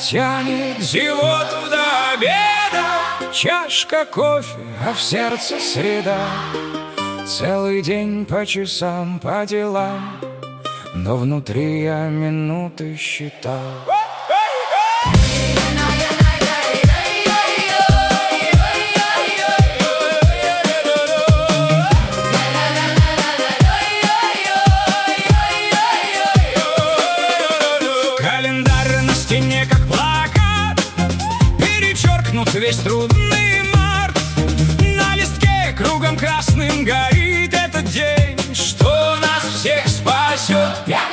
тянет зевоту до обеда. Чашка кофе, а в сердце среда. Целый день по часам, по делам, но внутри я минуты считал. Календарь на стене как плакат, перечеркнут весь трудный март. На листке кругом красным горит этот день, что нас всех спасет.